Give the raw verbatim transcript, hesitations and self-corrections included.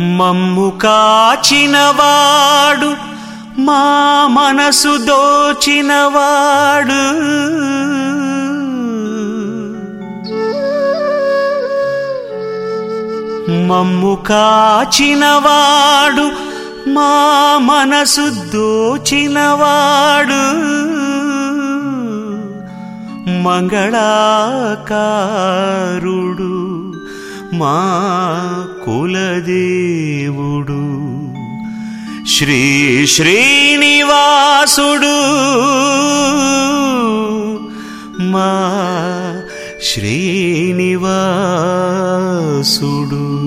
మమ్ము కాచినవాడు మా మనసు దోచినవాడు మమ్ము కాచినవాడు మా మనసు దోచినవాడు మంగళాకారుడు మా కులదేవుడు శ్రీ శ్రీనివాసుడు మా శ్రీనివాసుడు.